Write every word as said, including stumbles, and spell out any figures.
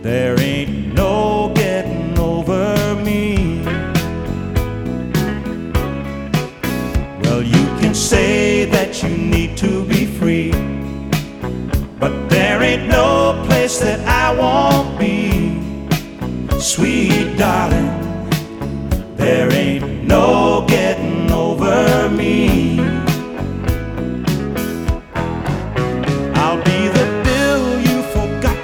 there ain't no getting over me. Well, you can say that you need to be free, but there ain't no place that I won't be, sweet darling.